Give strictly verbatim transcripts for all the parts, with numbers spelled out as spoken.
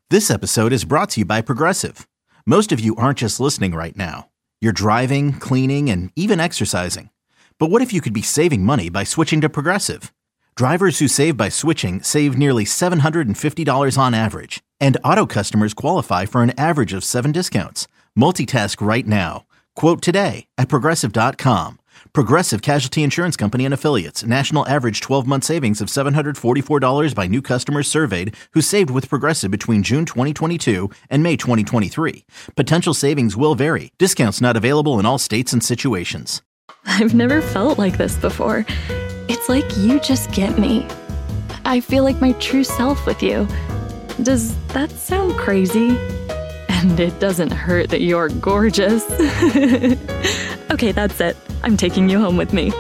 This episode is brought to you by Progressive. Most of you aren't just listening right now. You're driving, cleaning, and even exercising. But what if you could be saving money by switching to Progressive? Drivers who save by switching save nearly seven hundred fifty dollars on average. And auto customers qualify for an average of seven discounts. Multitask right now. Quote today at Progressive dot com. Progressive Casualty Insurance Company and Affiliates. National average twelve-month savings of seven hundred forty-four dollars by new customers surveyed who saved with Progressive between June twenty twenty-two and May twenty twenty-three. Potential savings will vary. Discounts not available in all states and situations. I've never felt like this before. It's like you just get me. I feel like my true self with you. Does that sound crazy? And it doesn't hurt that you're gorgeous. Okay, that's it. I'm taking you home with me.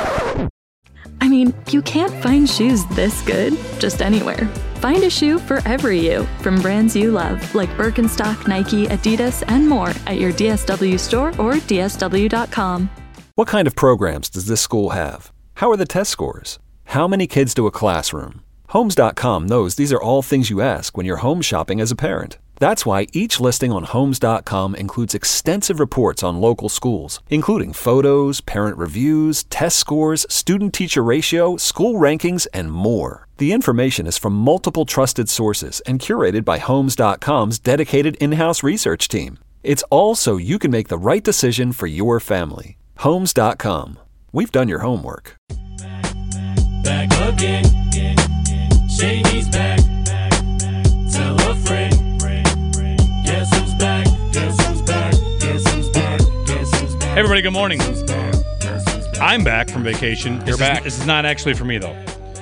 I mean, you can't find shoes this good just anywhere. Find a shoe for every you from brands you love, like Birkenstock, Nike, Adidas, and more at your D S W store or D S W dot com. What kind of programs does this school have? How are the test scores? How many kids do a classroom? Homes dot com knows these are all things you ask when you're home shopping as a parent. That's why each listing on Homes dot com includes extensive reports on local schools, including photos, parent reviews, test scores, student-teacher ratio, school rankings, and more. The information is from multiple trusted sources and curated by Homes dot com's dedicated in-house research team. It's all so you can make the right decision for your family. Homes dot com. We've done your homework. Back again. Shady's back. Tell a friend. Guess who's back? Guess who's back? Guess who's back? Guess who's back? Hey everybody, good morning. I'm back from vacation. You're this back. Is, this is not actually for me, though.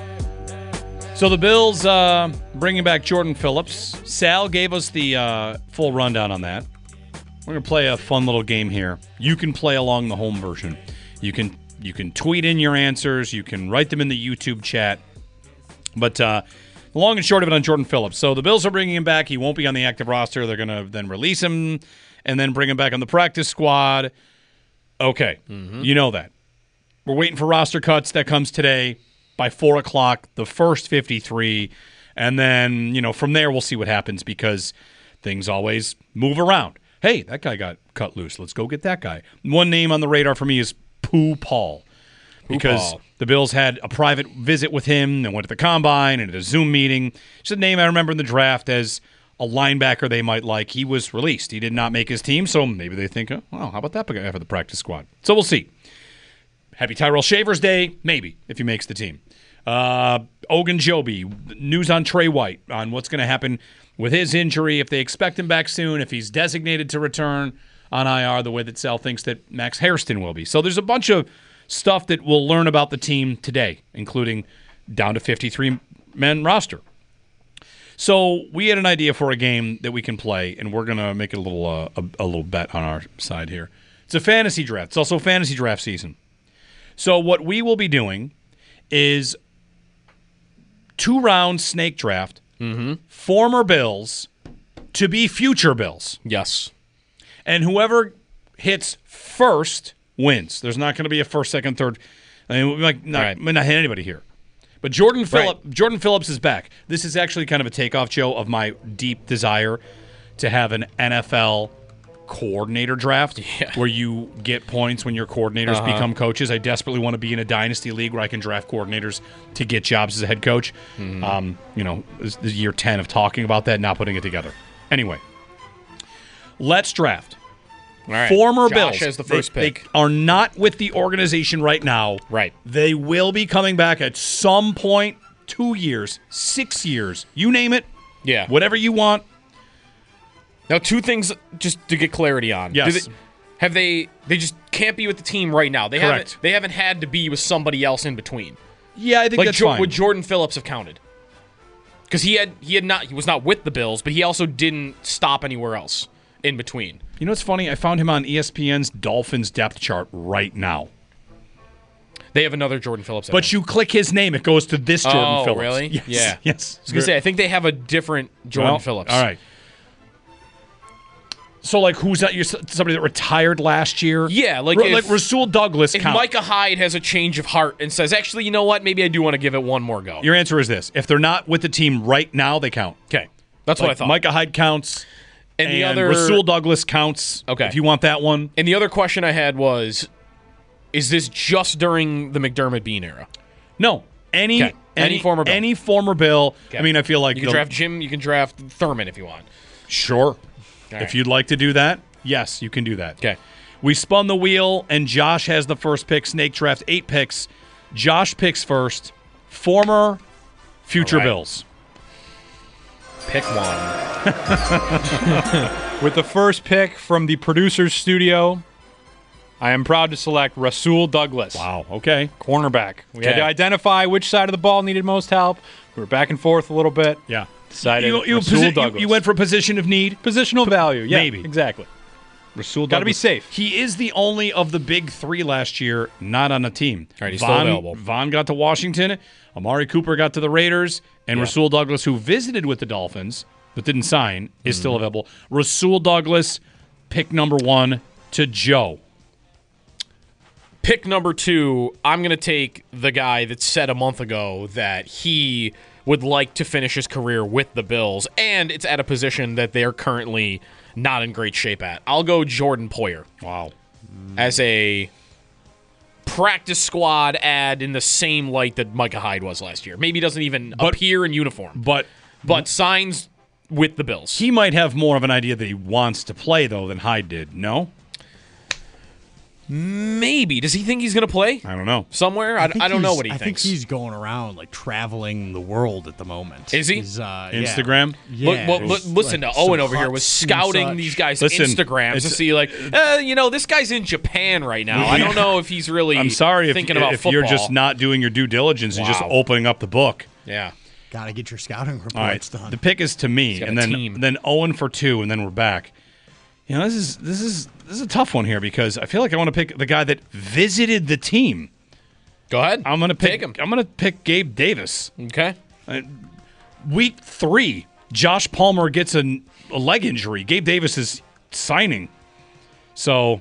So the Bills uh, bringing back Jordan Phillips. Sal gave us the uh, full rundown on that. We're going to play a fun little game here. You can play along the home version. You can you can tweet in your answers. You can write them in the YouTube chat. But uh, the long and short of it on Jordan Phillips. So the Bills are bringing him back. He won't be on the active roster. They're going to then release him and then bring him back on the practice squad. Okay, mm-hmm. You know that. We're waiting for roster cuts. That comes today by four o'clock, the first fifty-three. And then, you know, from there we'll see what happens because things always move around. Hey, that guy got cut loose. Let's go get that guy. One name on the radar for me is Pooh Paul. Because Paul. The Bills had a private visit with him and went to the Combine and at a Zoom meeting. It's a name I remember in the draft as a linebacker they might like. He was released. He did not make his team, so maybe they think, oh, well, how about that guy for the practice squad? So we'll see. Happy Tyrell Shavers Day, maybe, if he makes the team. Uh, Ogunjobi, news on Trey White, on what's going to happen with his injury, if they expect him back soon, if he's designated to return on I R the way that Sal thinks that Max Hairston will be. So there's a bunch of stuff that we'll learn about the team today, including down to fifty-three men roster. So we had an idea for a game that we can play, and we're going to make it a little uh, a, a little bet on our side here. It's a fantasy draft. It's also fantasy draft season. So what we will be doing is two-round snake draft, mm-hmm. former Bills to be future Bills. Yes. And whoever hits first wins. There's not going to be a first, second, third. I mean, we might not, right. might not hit anybody here. But Jordan Phillips, right. Jordan Phillips is back. This is actually kind of a takeoff, Joe, of my deep desire to have an N F L coordinator draft yeah. where you get points when your coordinators uh-huh. become coaches. I desperately want to be in a dynasty league where I can draft coordinators to get jobs as a head coach. Mm-hmm. Um, you know, this, this is year ten of talking about that, not putting it together. Anyway, let's draft. All right. Former Josh Bills. has the first they, pick. They are not with the organization right now. Right. They will be coming back at some point, two years, six years, you name it. Yeah. Whatever you want. Now, two things just to get clarity on. Yes. Do they, have they? They just can't be with the team right now. They Correct. haven't. They haven't had to be with somebody else in between. Yeah, I think like that's jo- fine. Would Jordan Phillips have counted? Because he had he had not he was not with the Bills, but he also didn't stop anywhere else in between. You know what's funny? I found him on E S P N's Dolphins depth chart right now. They have another Jordan Phillips. But you click his name, it goes to this Jordan oh, Phillips. really? Yes. Yeah. Yes. I was going to say, I think they have a different Jordan well, Phillips. All right. So, like, who's that? You're somebody that retired last year? Yeah, like R- if, like Rasul Douglas. If count. Micah Hyde has a change of heart and says, actually, you know what? Maybe I do want to give it one more go. Your answer is this. If they're not with the team right now, they count. Okay. That's Like, what I thought. Micah Hyde counts. and the and other Rasul Douglas counts. Okay. If you want that one. and the other question I had was, is this just during the McDermott Bean era? No. Any Okay. Any any former Bill. Any former Bill. Okay. I mean, I feel like You can the- draft Jim. You can draft Thurman if you want. Sure. right. If you'd like to do that, yes, you can do that. Okay. We spun the wheel, and Josh has the first pick. Snake draft eight picks. Josh picks first. Former, future All right. Bills. Pick one. With the first pick from the producer's studio, I am proud to select Rasul Douglas. Wow. Okay. Cornerback. We had Okay. to identify which side of the ball needed most help. We were back and forth a little bit. Yeah. Decided You, you, Rasul posi- you- Douglas. you went for a position of need. Positional value. Yeah, maybe. Exactly. Rasul Gotta be Douglas. safe. He is the only of the big three last year not on a team. All right, he's still Von, available. Von got to Washington. Amari Cooper got to the Raiders. And Yeah. Rasul Douglas, who visited with the Dolphins but didn't sign, is Mm-hmm. still available. Rasul Douglas, pick number one to Joe. Pick number two, I'm going to take the guy that said a month ago that he would like to finish his career with the Bills, and it's at a position that they're currently not in great shape at. I'll go Jordan Poyer Wow. as a practice squad ad in the same light that Micah Hyde was last year. Maybe he doesn't even But- appear in uniform, But but signs with the Bills. he might have more of an idea that he wants to play, though, than Hyde did. No? Maybe. Does he think he's going to play I don't know. somewhere? I, think I don't know he's- what he I thinks. think he's going around like traveling the world at the moment. Is he? He's, uh, Instagram? Yeah. Look, well, yeah. look, listen Like to Owen some over here was huts and scouting such. these guys' Listen, Instagrams to it's- see, like, uh, you know, this guy's in Japan right now. I don't know if he's really I'm sorry if, thinking about if football. you're just not doing your due diligence and just Wow. opening up the book. Yeah. Gotta get your scouting reports All right, done. the pick is to me, got and a then team. then Owen for two, and then we're back. You know, this is this is this is a tough one here because I feel like I want to pick the guy that visited the team. Go ahead. I'm gonna pick Take him. I'm gonna pick Gabe Davis. Okay. Week three, Josh Palmer gets a, a leg injury. Gabe Davis is signing, so.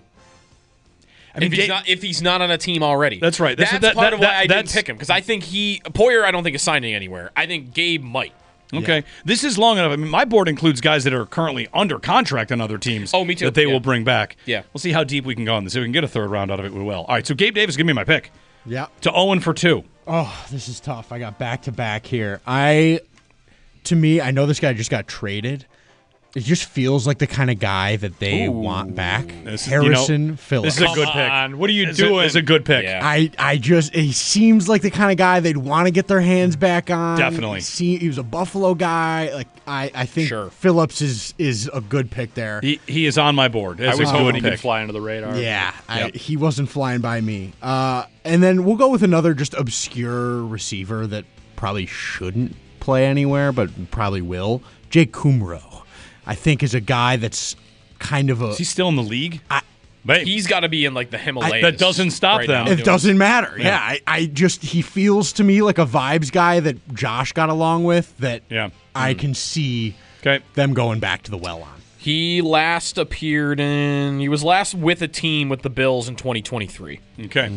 I mean, if he's Ga- not if he's not on a team already. That's right. That's- That's that- part that- of why that- I didn't that's- pick him because I think he Poyer. I don't think is signing anywhere. I think Gabe might. Okay, this is long enough. I mean, my board includes guys that are currently under contract on other teams. Oh, me too. That they Yeah. will bring back. Yeah. we'll see how deep we can go on this. If we can get a third round out of it, we will. All right, so Gabe Davis, give me my pick yeah. to Owen for two. Oh, this is tough. I got back to back here. I, to me, I know this guy just got traded. It just feels like the kind of guy that they want back. This is- you know, Harrison Phillips. This is a Come good pick. on, what are you This is a- doing? This is a good pick. Yeah. I, I just he seems like the kind of guy they'd want to get their hands back on. Definitely. See, he was a Buffalo guy. Like I, I think Sure. Phillips is is a good pick there. He he is on my board. I As was a hoping good he pick. could fly under the radar. Yeah, I, Yep. he wasn't flying by me. Uh, and then we'll go with another just obscure receiver that probably shouldn't play anywhere, but probably will. Jake Kumro, I think, is a guy that's kind of a. Is he still in the league? I- Babe, He's got to be in like the Himalayas. That doesn't stop right them. now It doing- doesn't matter. Yeah, I, I just he feels to me like a vibes guy that Josh got along with. That Yeah. I can see Okay. them going back to the well on. He last appeared in. He was last with a team with the Bills in twenty twenty-three. Okay.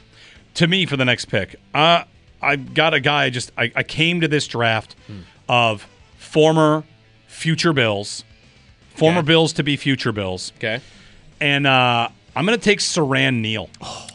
To me, for the next pick, uh, I got a guy. Just I, I came to this draft of former, future Bills, former Okay. Bills to be future Bills, Okay. and uh, I'm going to take Saran Neal.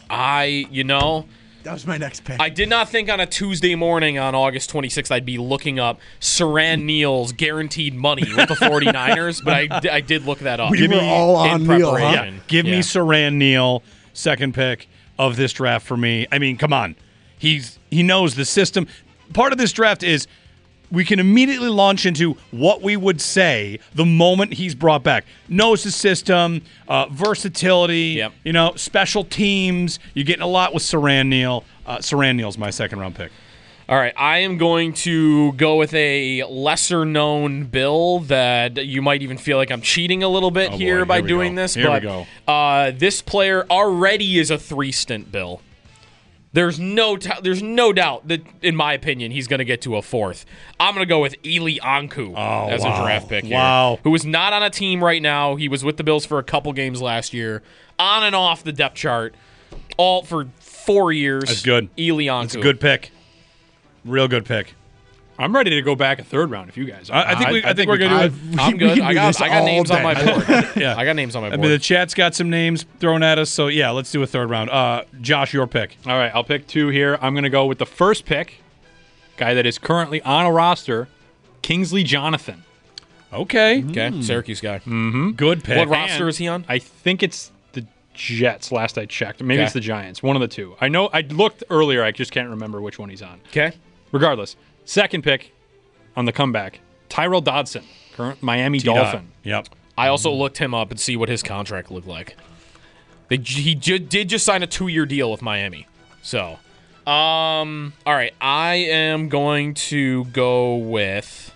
I, you know, That was my next pick. I did not think on a Tuesday morning on August twenty-sixth I'd be looking up Saran Neal's guaranteed money with the 49ers, but I, d- I did look that up. We Give were me- all in on Neal, huh? preparation. Yeah, give me Yeah. Saran Neal, second pick of this draft for me. I mean, come on, he's he knows the system. Part of this draft is we can immediately launch into what we would say the moment he's brought back. Knows the system, uh, versatility, Yep. you know, special teams. You're getting a lot with Saran Neal. Uh, Saran Neal's my second round pick. All right, I am going to go with a lesser known Bill that you might even feel like I'm cheating a little bit Oh, here boy, by here we doing go. this. Here we but go. Uh, this player already is a three stint Bill. There's no t- there's no doubt that, in my opinion, he's going to get to a fourth. I'm going to go with Eli Anku Oh, as wow. a draft pick here. Wow. Who is not on a team right now. He was with the Bills for a couple games last year, on and off the depth chart, all for four years. That's good. Eli Anku. It's a good pick. Real good pick. I'm ready to go back a third round if you guys are. I, I think we, I, think we're gonna do it. I've- I'm we good. can I do got this I got all names on day. my board. Yeah. I got names on my I board. mean, the chat's got some names thrown at us, so yeah, let's do a third round. Uh, Josh, your pick. All right, I'll pick two here. I'm going to go with the first pick, guy that is currently on a roster, Kingsley Jonathan. Okay, okay, Syracuse guy. good pick. What roster is he on? I think it's the Jets. Last I checked, maybe Okay. it's the Giants. One of the two. I know. I looked earlier. I just can't remember which one he's on. Okay. Regardless, second pick on the comeback, Tyrell Dodson, current Miami T-Dot. Dolphin. Yep. I also looked him up and see what his contract looked like. They, he ju- did just sign a two-year deal with Miami. So, um, all right, I am going to go with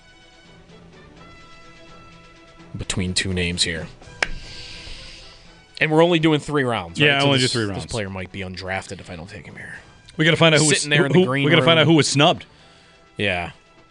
between two names here. And we're only doing three rounds, right? Yeah, only this, do three This rounds. player might be undrafted if I don't take him here. We got to find out who was Sitting there in the who- green We got to find room. out who was snubbed. Yeah.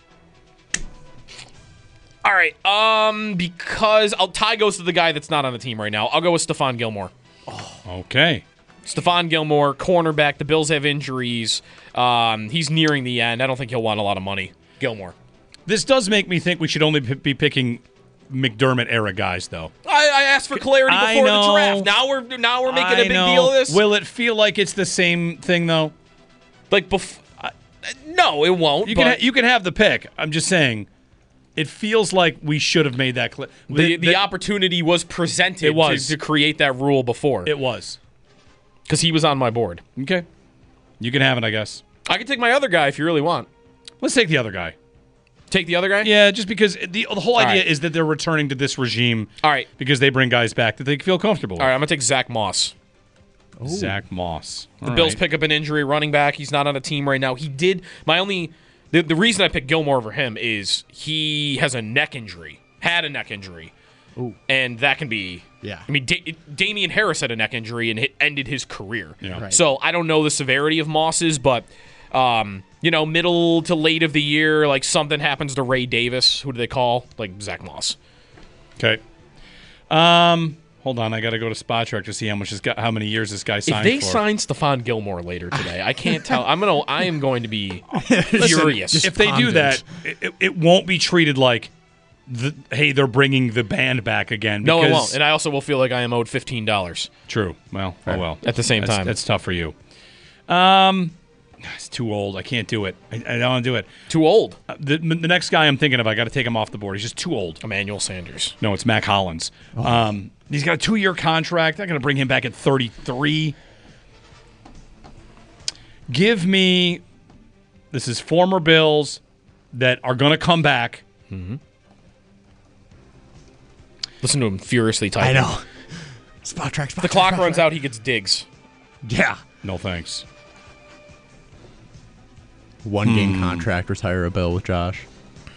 All right. Um, because I'll Ty goes to the guy that's not on the team right now. I'll go with Stephon Gilmore. Okay. Stephon Gilmore, cornerback. The Bills have injuries. Um, he's nearing the end. I don't think he'll want a lot of money. Gilmore. This does make me think we should only p- be picking McDermott era guys, though. I, I asked for clarity I before know. the draft. Now we're now we're making I a big know. deal of this. Will it feel like it's the same thing, though? like bef- uh, No, it won't. You but can ha- you can have the pick. I'm just saying, it feels like we should have made that clear. the the opportunity was presented It was. To, to create that rule before It was. because he was on my board. Okay. You can have it, I guess. I can take my other guy if you really want. Let's take the other guy. Take the other guy. Yeah, just because the the whole idea right. is that they're returning to this regime. All right. Because they bring guys back that they feel comfortable All right. I'm gonna take Zach Moss. with. Zach Moss. The Bills pick up an injury running back. He's not on a team right now. He did. My only the, the reason I picked Gilmore over him is he has a neck injury. Had a neck injury. Ooh. And that can be. Yeah. I mean, da- Damian Harris had a neck injury and it ended his career. Yeah. Right. So I don't know the severity of Moss's, but um, you know, middle to late of the year, like something happens to Ray Davis. Who do they call? Like Zach Moss. Okay. Um, hold on, I got to go to Spot Track to see how much this guy, how many years this guy If signed they for. sign Stephon Gilmore later today, I can't tell. I'm gonna. I am going to be furious. if they do Despondent. that, it, it- it won't be treated like, the, hey, they're bringing the band back again. No, it because- won't. And I also will feel like I am owed fifteen dollars. True. Well, oh well. At the same That's- time. that's tough for you. Um, it's too old. I can't do it. I, I don't want to do it. Too old. Uh, The, the next guy I'm thinking of, I got to take him off the board. He's just too old. Emmanuel Sanders. No, it's Mac Hollins. Um, he's got a two-year contract. I'm going to bring him back at thirty-three. Give me. This is former Bills that are going to come back. Listen to him furiously I typing. know. Spot track, spot The track, clock spot runs track. out. He gets digs. Yeah. No thanks. One game contract, retire a bill with Josh.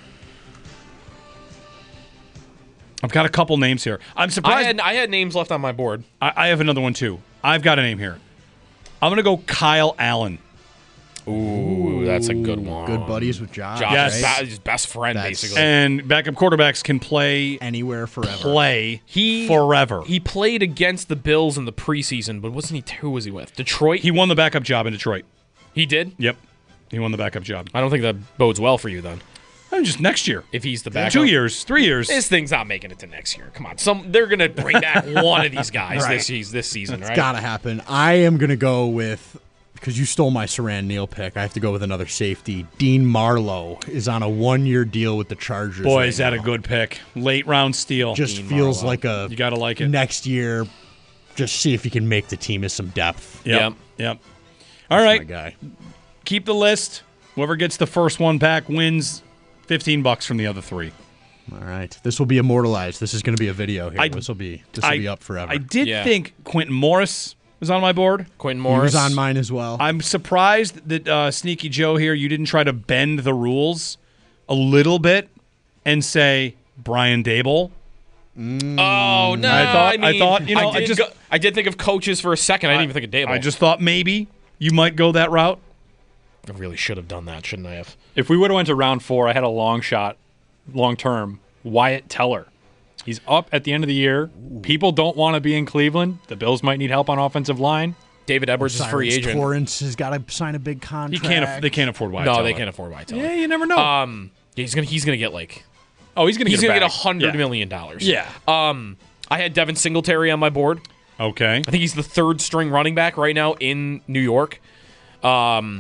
I've got a couple names here. I'm I surprised. had I had names left on my board. I, I have another one too. I've got a name here. I'm going to go Kyle Allen. Ooh, that's a good one. Good buddies with Josh. Josh Yes. is right? ba- his best friend, That's- basically. And backup quarterbacks can play Anywhere, forever. play He forever. He played against the Bills in the preseason, but wasn't he? Who was he with? Detroit. He won the backup job in Detroit. He did. Yep. He won the backup job. I don't think that bodes well for you then. Oh, just next year. If he's the backup. Two years, three years. This thing's not making it to next year. Come on, some they're gonna bring back one of these guys Right. this season. This season, It's right? gotta happen. I am gonna go with, because you stole my Saran Neal pick, I have to go with another safety. Dean Marlowe is on a one-year deal with the Chargers. Boy, right is that now. a good pick. Late round steal. Just Dean feels Marlowe. like a You got to like it. next year. Just see if he can make the team as some depth. Yep. Yep. Yep. All My right. guy. Keep the list. Whoever gets the first one back wins fifteen bucks from the other three. All right, this will be immortalized. This is going to be a video here. I- this will be this will I, be up forever. I did Yeah. think Quentin Morris was on my board. Quentin he Morris was on mine as well. I'm surprised that uh, Sneaky Joe here, you didn't try to bend the rules a little bit and say Brian Dable. Oh no! I, thought- I mean, thought, you know, I did just- go, I did think of coaches for a second. I didn't even think of Dable. I just thought maybe you might go that route. I really should have done that, shouldn't I have? If we would have went to round four, I had a long shot, long term, Wyatt Teller. He's up at the end of the year. People don't want to be in Cleveland. The Bills might need help on offensive line. David Edwards is a free Cyrus agent. Torrance has got to sign a big He contract. can't. Aff- they can't afford Wyatt. No, Teller. they can't afford Wyatt Teller. Yeah, you never know. Um, yeah, he's gonna he's gonna get like oh, he's gonna he's get gonna a get a bag. hundred yeah. million dollars. Yeah. Um, I had Devin Singletary on my board. Okay. I think he's the third string running back right now in New York. Um,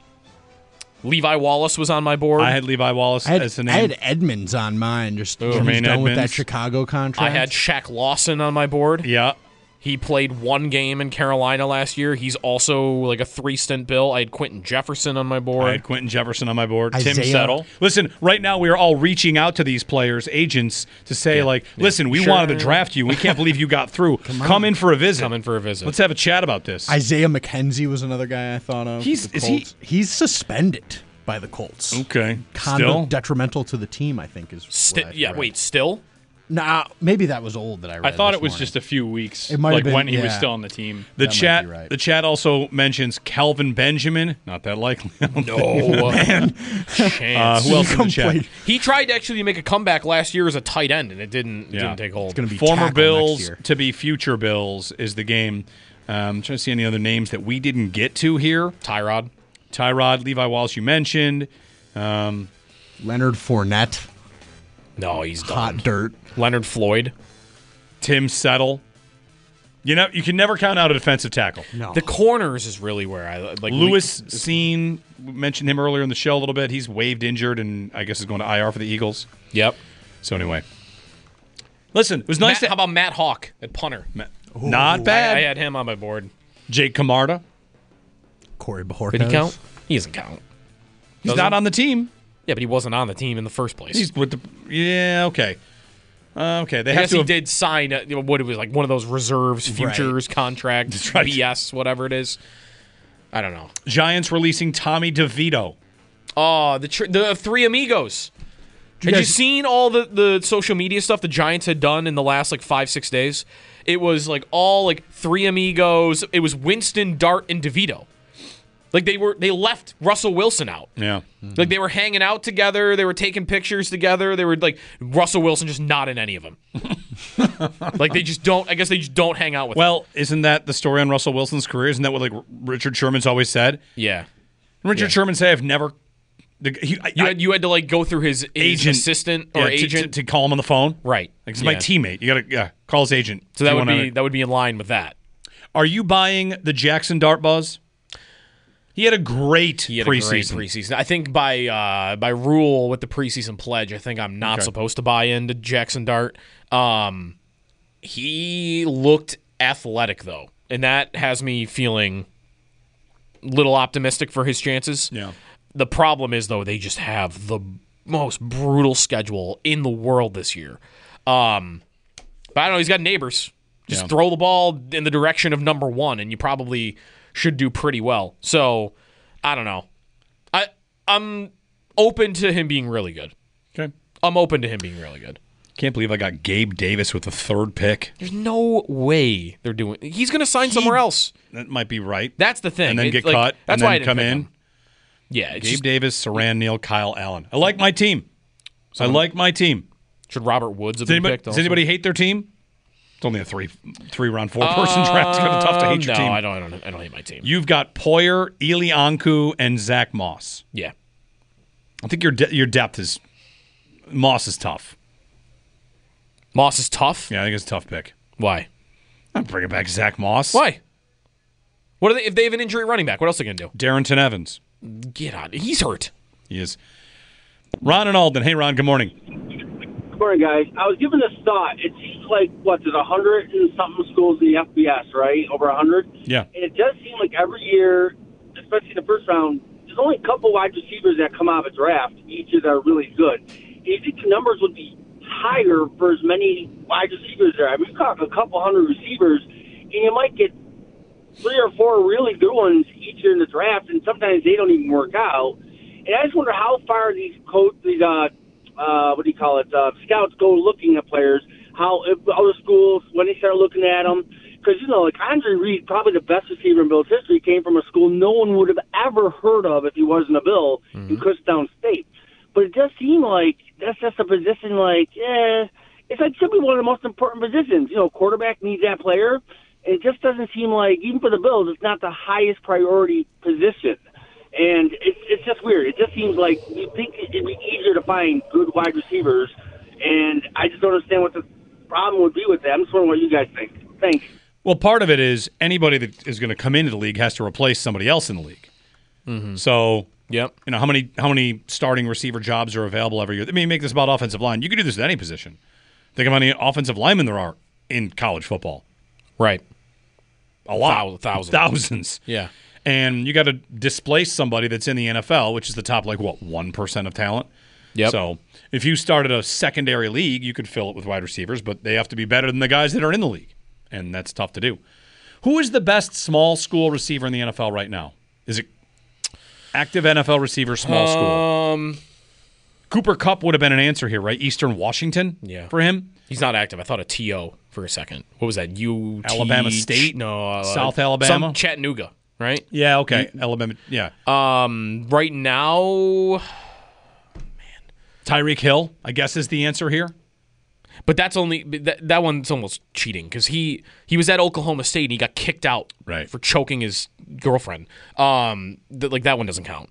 Levi Wallace was on my board. I had Levi Wallace I had, as the I name. had Edmonds on mine. Just Ooh. he's Jermaine done with that Edmonds. Chicago contract. I had Shaq Lawson on my board. yeah. He played one game in Carolina last year. He's also like a three stint bill. I had Quentin Jefferson on my I board. had Quentin Jefferson on my board. Tim Isaiah. Settle. Listen, right now we are all reaching out to these players, agents, to say like, listen, we Sure. wanted to draft you. We can't believe you got through. Come, in for a visit. Come in for a visit. Let's have a chat about this. Isaiah McKenzie was another guy I thought of. He's- the is he- Colts. He's suspended by the Colts. okay. Conduct Still. detrimental to the team, I think is. Sti- what I yeah, read. wait, still? Nah, maybe that was old that I read. I thought this it was morning. just a few weeks, It might have like been- when he was yeah. still on the team. The That might chat. be right. The chat also mentions Calvin Benjamin. Not that likely. No. Man. Uh, Chance. who else in the chat? Complete- He tried to actually make a comeback last year as a tight end, and it didn't, it Yeah. didn't take hold. It's going to be Former tackle Bills next year. to be future Bills is the game. Um, I'm trying to see any other names that we didn't get to here. Tyrod. Tyrod, Levi Wallace, you mentioned. Um, Leonard Fournette, No, he's done. hot dirt. Leonard Floyd. Tim Settle. You know, you can never count out a defensive tackle. No, The corners is really where I like. Lewis Seen, we mentioned him earlier in the show a little bit. He's waived injured and I guess is going to I R for the Eagles. Yep. So anyway. Listen, it was nice Matt, to how about Matt Hawk at punter? Not I, bad. I had him on my board. Jake Camarda. Corey Bojorquez. Did he count? He doesn't count. He's Doesn't? not on the team. Yeah, but he wasn't on the team in the first place. He's with the Yeah, okay. Uh, okay, they I have guess to he have- did sign uh, you know, what it was like one of those reserves, futures, contract, right. B S, whatever it is. I don't know. Giants releasing Tommy DeVito. Oh, the tr- the three amigos. you Had you guys- seen all the, the social media stuff the Giants had done in the last like five, six days? It was like all like three amigos. It was Winston, Dart, and DeVito. Like they were they left Russell Wilson out. Yeah. Like they were hanging out together, they were taking pictures together. They were like Russell Wilson just not in any of them. Like they just don't. I guess they just don't hang out with. him. Well, isn't that the story on Russell Wilson's career? Isn't that what like Richard Sherman's always said? Yeah, Richard Yeah. Sherman said, "I've never." The, he, I, you I- had you had to like go through his, his Agent. assistant or yeah, to- agent, to, to call him on the phone. right? Like, he's my Yeah. teammate. You gotta yeah, call his agent. So If that you would wanna- be that would be in line with that. Are you buying the Jackson Dart buzz? He had a great He had preseason. a great preseason. I think by uh, by rule with the preseason pledge, I think I'm not Okay. supposed to buy into Jackson Dart. Um, he looked athletic though, and that has me feeling a little optimistic for his chances. Yeah. The problem is though they just have the most brutal schedule in the world this year. Um, but I don't know. He's got neighbors. Just Yeah. throw the ball in the direction of number one, and you probably should do pretty well. So I don't know. I I'm open to him being really good. Okay. I'm open to him being really good. Can't believe I got Gabe Davis with the third pick. There's no way they're doing. He's going to sign somewhere else. That might be right. That's the thing. and then It- get like, cut. That's and why then I didn't come pick in. him. Yeah, it's Gabe just, Davis, Saran Neal, Kyle Allen. I like my team. I like my team. should Robert Woods have Does been anybody, picked? does also? anybody hate their team? It's only a three three round four person draft. It's kind of tough to hate Um, your no, team. I don't, I don't. I don't hate my team. You've got Poyer, Eli Anku, and Zach Moss. yeah. I think your de- your depth is Moss is tough. Moss is tough. Yeah, I think it's a tough pick. Why? I'm bringing back Zach Moss. Why? What are they? If they have an injury running back, what else are they gonna Darrington Evans. do? Get on. He's hurt. He is. Ron and Alden. Hey, Ron. Good morning. Good morning, guys. I was given this thought. It seems like, what, there's a hundred and something schools in the F B S, right? Over a hundred? Yeah. And it does seem like every year, especially in the first round, there's only a couple wide receivers that come out of a draft each year that are really good. Do you think the numbers would be higher for as many wide receivers there? I mean, we've got a couple hundred receivers, and you might get three or four really good ones each year in the draft, and sometimes they don't even work out. And I just wonder how far these coach, these uh, uh, what do you call it, uh, scouts go looking at players. How if other schools when they start looking at them, because you know, like Andre Reed, probably the best receiver in Bills history, came from a school no one would have ever heard of if he wasn't a Bill in Kutztown State. But it does seem like that's just a position like, eh, it's like should be one of the most important positions. You know, quarterback needs that player. And it just doesn't seem like, even for the Bills, it's not the highest priority position. And it's it's just weird. It just seems like you think it'd be easier to find good wide receivers, and I just don't understand what the problem would be with that. I'm just wondering what you guys think. Thanks. Well, part of it is anybody that is going to come into the league has to replace somebody else in the league. Mm-hmm. So, yep. you know, how many how many starting receiver jobs are available every year? I mean, make this about offensive line. You could do this at any position. Think of how many offensive linemen there are in college football. Right. A lot. Thousands. Thousands. Yeah. And you got to displace somebody that's in the N F L, which is the top, like, what, one percent of talent? Yep. So if you started a secondary league, you could fill it with wide receivers, but they have to be better than the guys that are in the league, and that's tough to do. Who is the best small school receiver in the N F L right now? Is it active N F L receiver, small school? Um, Cooper Kupp would have been an answer here, right? Eastern Washington Yeah. for him? He's not active. I thought a T O for a second. What was that? U T Alabama State? No. Uh, South Alabama? Some Chattanooga, right? Yeah, okay. Alabama, yeah. Um, right now, Tyreek Hill, I guess, is the answer here. but that's only that, that one's almost cheating because he he was at Oklahoma State and he got kicked out Right. for choking his girlfriend. Um, th- like that one doesn't count.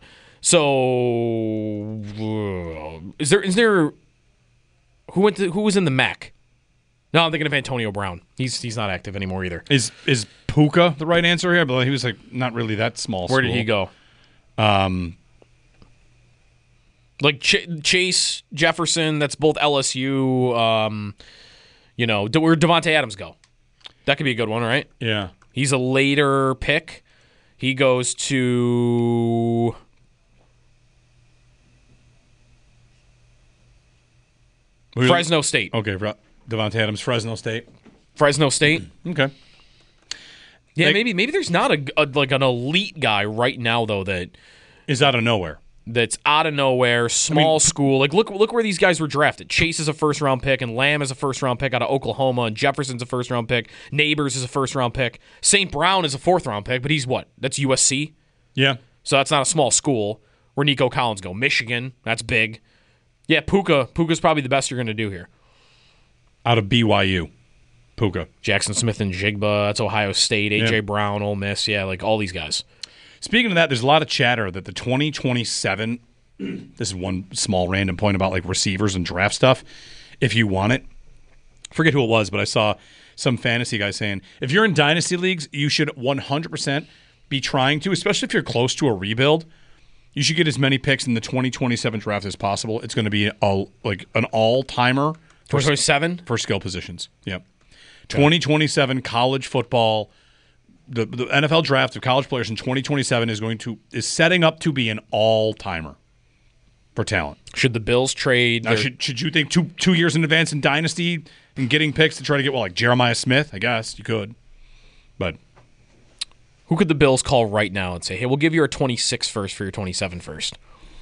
So uh, is there is there who went to, who was in the M A C? No, I'm thinking of Antonio Brown. He's he's not active anymore either. Is is Puka the right answer here? But he was like not really that small. Where school. did he go? Um, Like Ch- Chase Jefferson, that's both L S U. Um, you know, De- where Devontae Adams go? That could be a good one, right? yeah. He's a later pick. He goes to Who- Fresno State. Okay, Fre- Devontae Adams, Fresno State. Fresno State. Okay. Yeah, Like- maybe maybe there's not a, a like an elite guy right now though that Is out of nowhere. that's out of nowhere, small school. Like look look where these guys were drafted. Chase is a first round pick, and Lamb is a first round pick out of Oklahoma, and Jefferson's a first round pick. Neighbors is a first round pick. Saint Brown is a fourth round pick, but he's what? That's U S C. Yeah. So that's not a small school. Where Nico Collins go? Michigan. That's big. Yeah, Puka. Puka's probably the best you're going to do here. Out of B Y U. Puka. Jackson Smith and Jigba. That's Ohio State. A J Yeah. Brown, Ole Miss. Yeah, like all these guys. Speaking of that, there's a lot of chatter that the twenty twenty-seven, this is one small random point about like receivers and draft stuff. If you want it, forget who it was, but I saw some fantasy guy saying, if you're in dynasty leagues, you should one hundred percent be trying to, especially if you're close to a rebuild, you should get as many picks in the twenty twenty-seven draft as possible. It's going to be a, like an all-timer for, twenty twenty-seven? for skill positions. Yep. twenty twenty-seven college football, the, the N F L draft of college players in twenty twenty-seven is going to is setting up to be an all-timer for talent. Should the Bills trade? Now, their- should should you think two two years in advance in dynasty and getting picks to try to get well like Jeremiah Smith? I guess you could, but Who could the Bills call right now and say, hey, we'll give you our twenty-six first for your twenty-seven first?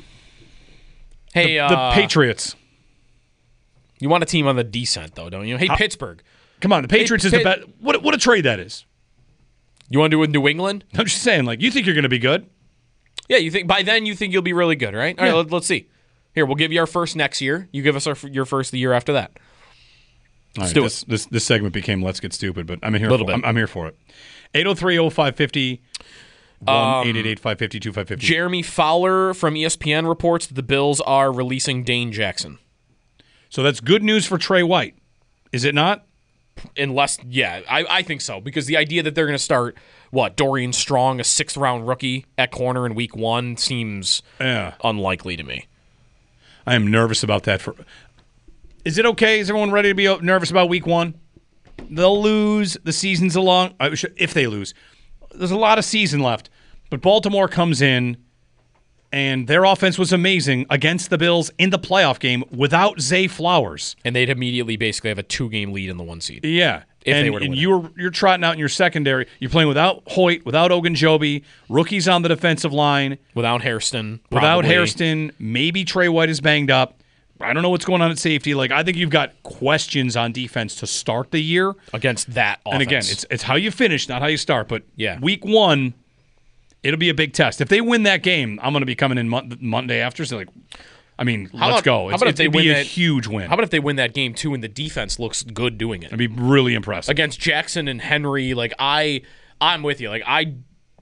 Hey, the, the uh, Patriots. You want a team on the descent, though, don't you? Hey, How- Pittsburgh. Come on, the Patriots is the Pitt- best. What what a trade that is. You want to do it with New England? I'm just saying, like you think you're going to be good. Yeah, you think by then you think you'll be really good, right? All right, Yeah. let, let's see. Here, we'll give you our first next year. You give us our your first the year after that. All right, do this, this this segment became Let's Get Stupid, but I'm here. Little for, bit. I'm, I'm here for it. eight oh three oh five fifty Um, one eight eight eight five five zero two five five zero. Jeremy Fowler from E S P N reports that the Bills are releasing Dane Jackson. So that's good news for Trey White, is it not? Unless, yeah, I, I think so. Because the idea that they're going to start, what, Dorian Strong, a sixth round rookie at corner in week one, seems Yeah, unlikely to me. I am nervous about that. For is it okay? Is everyone ready to be nervous about week one? They'll lose. The season's along. I should- If they lose, there's a lot of season left. But Baltimore comes in, and their offense was amazing against the Bills in the playoff game without Zay Flowers. And they'd immediately basically have a two game lead in the one seed. Yeah. If and they were to and win it. you're you're trotting out in your secondary. You're playing without Hoyt, without Ogunjobi, rookies on the defensive line, Without Hairston. without probably. Hairston. Maybe Trey White is banged up. I don't know what's going on at safety. Like I think you've got questions on defense to start the year. Against that offense. And again, it's it's how you finish, not how you start. But Yeah. week one, it'll be a big test. If they win that game, I'm going to be coming in mon- Monday after. So like, I mean, How let's about- go. how It's, about if it'd they be win a that- huge win. How about if they win that game too and the defense looks good doing it? It'd be really impressive. Against Jackson and Henry, like I I'm with you. Like I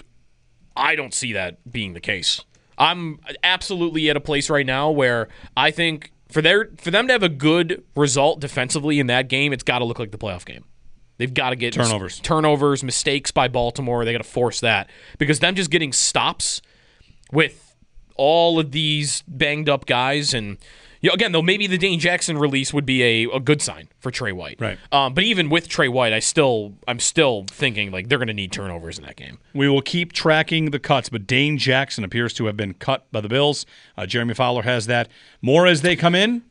I don't see that being the case. I'm absolutely at a place right now where I think for their for them to have a good result defensively in that game, it's got to look like the playoff game. They've got to get Turnovers. turnovers, mistakes by Baltimore. They got to force that because them just getting stops with all of these banged up guys and you know, again though maybe the Dane Jackson release would be a, a good sign for Trey White. Right. Um, but even with Trey White, I still I'm still thinking like they're going to need turnovers in that game. We will keep tracking the cuts, but Dane Jackson appears to have been cut by the Bills. Uh, Jeremy Fowler has that. More as they come in.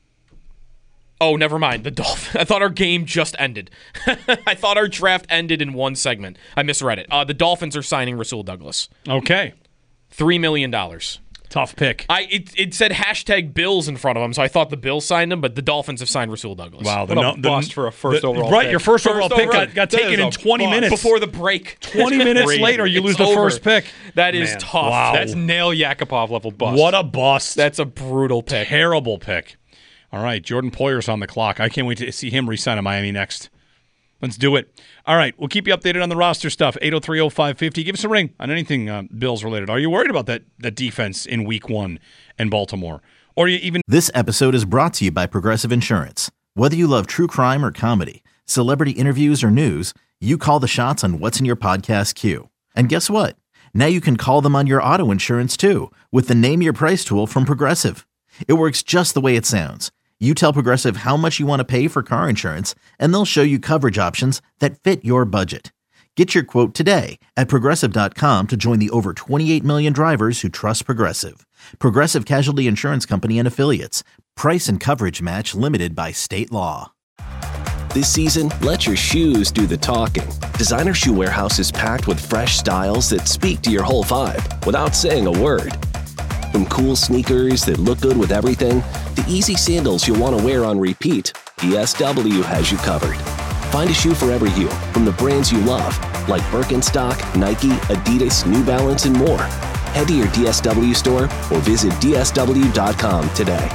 Oh, never mind. The Dolphins. I thought our game just ended. I thought our draft ended in one segment. I misread it. Uh, the Dolphins are signing Rasul Douglas. Okay. Three million dollars. Tough pick. I it, it said hashtag Bills in front of him, so I thought the Bills signed him, but the Dolphins have signed Rasul Douglas. Wow, the, What a no, the bust for a first the, overall Right, pick. your first, First overall pick overall. got, got That taken is in a twenty bust. minutes. Before the break. twenty minutes Crazy. later, you It's lose the over. first pick. That is Man, tough. wow. That's Nail Yakupov level bust. What a bust. That's a brutal pick. Terrible pick. All right, Jordan Poyer's on the clock. I can't wait to see him re-sign in Miami next. Let's do it. All right, we'll keep you updated on the roster stuff. eight oh three oh five five oh. Give us a ring on anything uh, Bills related. Are you worried about that, that defense in week one in Baltimore? Or you even This episode is brought to you by Progressive Insurance. Whether you love true crime or comedy, celebrity interviews or news, you call the shots on what's in your podcast queue. And guess what? Now you can call them on your auto insurance too with the Name Your Price tool from Progressive. It works just the way it sounds. You tell Progressive how much you want to pay for car insurance, and they'll show you coverage options that fit your budget. Get your quote today at Progressive dot com to join the over twenty-eight million drivers who trust Progressive. Progressive Casualty Insurance Company and Affiliates. Price and coverage match limited by state law. This season, let your shoes do the talking. Designer Shoe Warehouse is packed with fresh styles that speak to your whole vibe without saying a word. From cool sneakers that look good with everything, to easy sandals you'll want to wear on repeat, D S W has you covered. Find a shoe for every you, from the brands you love, like Birkenstock, Nike, Adidas, New Balance, and more. Head to your D S W store or visit D S W dot com today.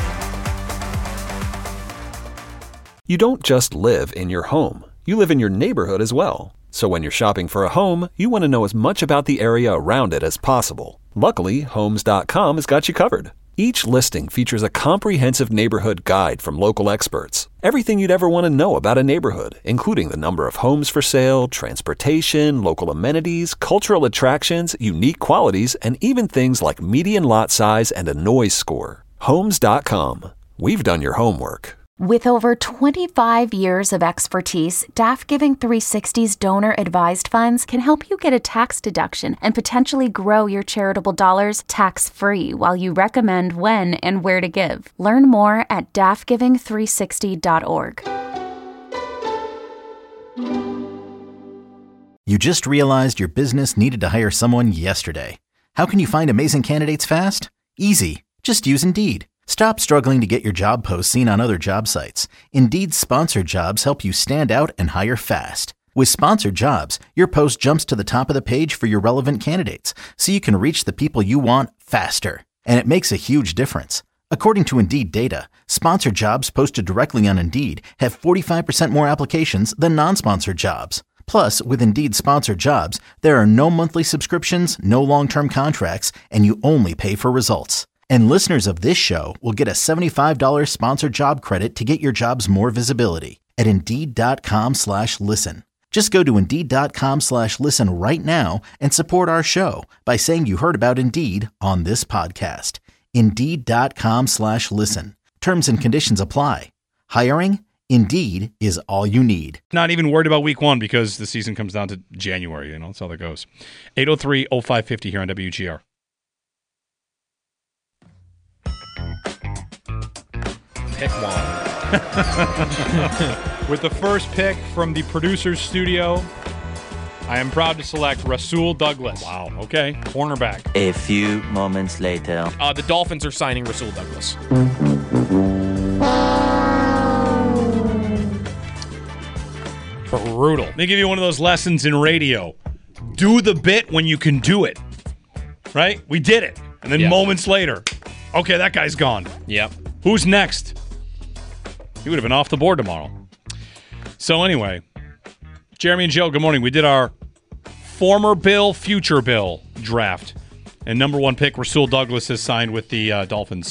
You don't just live in your home. You live in your neighborhood as well. So when you're shopping for a home, you want to know as much about the area around it as possible. Luckily, Homes dot com has got you covered. Each listing features a comprehensive neighborhood guide from local experts. Everything you'd ever want to know about a neighborhood, including the number of homes for sale, transportation, local amenities, cultural attractions, unique qualities, and even things like median lot size and a noise score. Homes dot com. We've done your homework. With over twenty-five years of expertise, D A F Giving three sixty's donor-advised funds can help you get a tax deduction and potentially grow your charitable dollars tax-free while you recommend when and where to give. Learn more at D A F giving three sixty dot org. You just realized your business needed to hire someone yesterday. How can you find amazing candidates fast? Easy. Just use Indeed. Stop struggling to get your job posts seen on other job sites. Indeed's sponsored jobs help you stand out and hire fast. With sponsored jobs, your post jumps to the top of the page for your relevant candidates, so you can reach the people you want faster. And it makes a huge difference. According to Indeed data, sponsored jobs posted directly on Indeed have forty-five percent more applications than non-sponsored jobs. Plus, with Indeed sponsored jobs, there are no monthly subscriptions, no long-term contracts, and you only pay for results. And listeners of this show will get a seventy-five dollars sponsored job credit to get your jobs more visibility at Indeed.com slash listen. Just go to Indeed.com slash listen right now and support our show by saying you heard about Indeed on this podcast. Indeed.com slash listen. Terms and conditions apply. Hiring? Indeed is all you need. not even worried about week one because the season comes down to January. You know, that's how that goes. eight oh three oh five five oh here on W G R. Pick one. With the first pick from the producer's studio, I am proud to select Rasul Douglas. Wow. Okay. Cornerback. A few moments later. Uh, the Dolphins are signing Rasul Douglas. Brutal. They give you one of those lessons in radio. Do the bit when you can do it. Right? We did it. And then Yeah. moments later, Okay, that guy's gone. Yep. Who's next? He would have been off the board tomorrow. So anyway, Jeremy and Joe, good morning. We did our former Bill, future Bill draft. And number one pick, Rasul Douglas, has signed with the uh, Dolphins.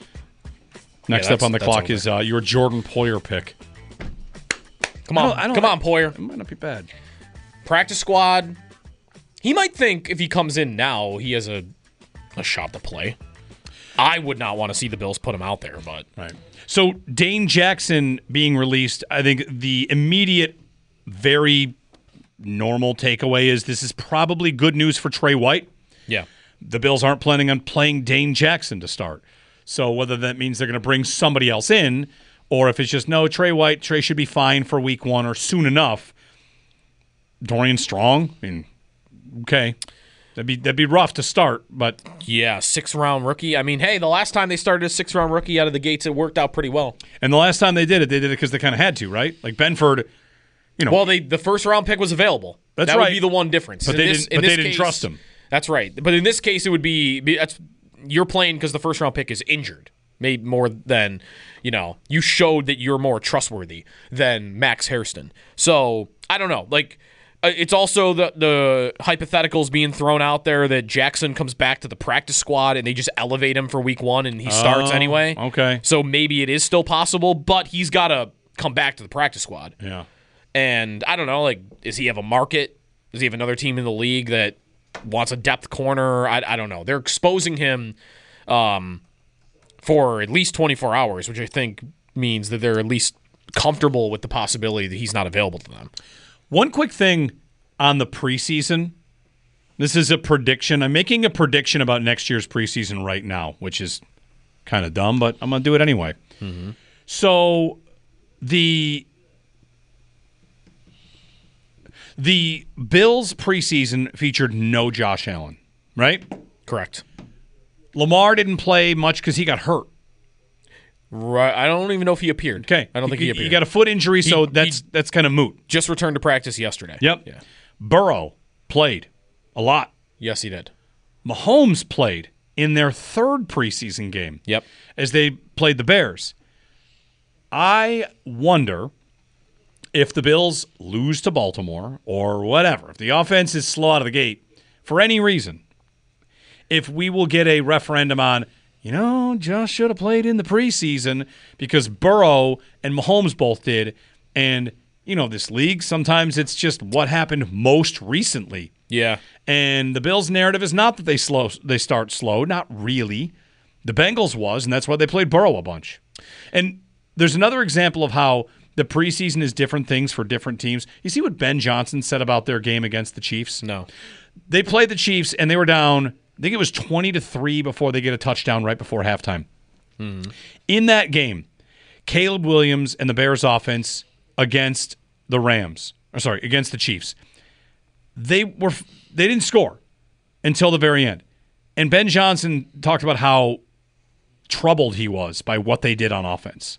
Next Yeah, up on the that's clock over. is uh, your Jordan Poyer pick. Come on. I don't- I don't Come like- on, Poyer. It might not be bad. Practice squad. He might think if he comes in now, he has a, a shot to play. I would not want to see the Bills put him out there, but. Right. So Dane Jackson being released, I think the immediate, very normal takeaway is this is probably good news for Trey White. Yeah. The Bills aren't planning on playing Dane Jackson to start. So whether that means they're going to bring somebody else in, or if it's just, no, Trey White, Trey should be fine for week one or soon enough. Dorian Strong, I mean, okay. That'd be that'd be rough to start, but Yeah, six-round rookie. I mean, hey, the last time they started a six-round rookie out of the gates, it worked out pretty well. and the last time they did it, they did it because they kind of had to, right? Like Benford, you know. Well, they the first-round pick was available. That's that right. would be the one difference. But In they this- didn't- in but they this didn't case- trust him. That's right. But in this case, it would be be- that's you're playing because the first-round pick is injured. Maybe more than, you know, you showed that you're more trustworthy than Max Hairston. So, I don't know. Like, uh, it's also the, the hypotheticals being thrown out there that Jackson comes back to the practice squad and they just elevate him for week one and he starts Oh, anyway. okay. So maybe it is still possible, but he's got to come back to the practice squad. Yeah. And I don't know, like, does he have a market? Does he have another team in the league that wants a depth corner? I, I don't know. They're exposing him um, for at least twenty-four hours, which I think means that they're at least comfortable with the possibility that he's not available to them. One quick thing on the preseason. This is a prediction. I'm making a prediction about next year's preseason right now, which is kind of dumb, but I'm going to do it anyway. Mm-hmm. So the the Bills preseason featured no Josh Allen, right? Correct. Lamar didn't play much because he got hurt. Right. I don't even know if he appeared. Okay. I don't think he, appeared. He got a foot injury, so He- that's he that's kind of moot. just returned to practice yesterday. Yep. Yeah. Burrow played a lot. Yes, he did. Mahomes played in their third preseason game. Yep. As they played the Bears. I wonder if the Bills lose to Baltimore or whatever, if the offense is slow out of the gate for any reason, if we will get a referendum on, you know, Josh should have played in the preseason because Burrow and Mahomes both did. And, you know, this league, sometimes it's just what happened most recently. Yeah. And the Bills' narrative is not that they slow, they start slow. Not really. The Bengals was, and that's why they played Burrow a bunch. And there's another example of how the preseason is different things for different teams. You see what Ben Johnson said about their game against the Chiefs? No. They played the Chiefs, and they were down, I think it was twenty to three before they get a touchdown right before halftime. Mm-hmm. In that game, Caleb Williams and the Bears offense against the Rams, or sorry, against the Chiefs, they were they didn't score until the very end. And Ben Johnson talked about how troubled he was by what they did on offense.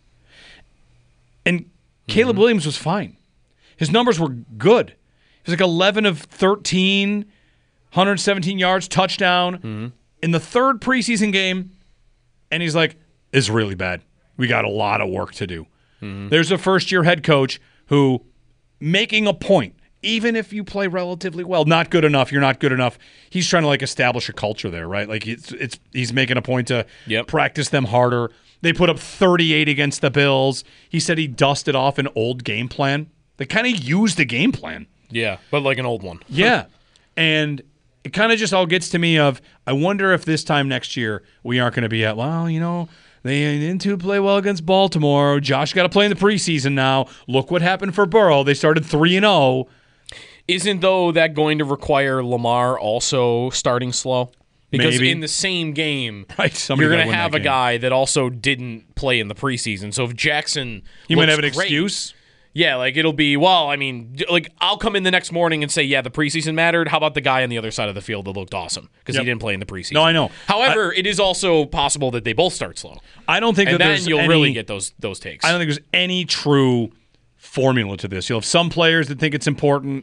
And Caleb Mm-hmm. Williams was fine. His numbers were good. He was like eleven of thirteen, one hundred seventeen yards, touchdown. Mm-hmm. In the third preseason game, and he's like, it's really bad. We got a lot of work to do. Mm-hmm. There's a first-year head coach who, making a point, even if you play relatively well, not good enough, you're not good enough. He's trying to like establish a culture there, right? Like it's it's he's making a point to Yep. practice them harder. They put up thirty-eight against the Bills. He said he dusted off an old game plan. They kind of used the game plan. Yeah, but like an old one. Yeah. And it kind of just all gets to me of, I wonder if this time next year we aren't going to be at, well, you know, they didn't play well against Baltimore. Josh got to play in the preseason now. Look what happened for Burrow. They started three and oh. Isn't, though, that going to require Lamar also starting slow? Because Maybe. in the same game, Right, somebody you're going gotta to win have that a game. guy that also didn't play in the preseason. So if Jackson You might looks have an great- excuse. Yeah, like it'll be, well, I mean, like I'll come in the next morning and say, yeah, the preseason mattered. How about the guy on the other side of the field that looked awesome because Yep. he didn't play in the preseason? No, I know. However, it is also possible that they both start slow. I don't think And that then there's you'll any, really get those those takes. I don't think there's any true formula to this. You'll have some players that think it's important.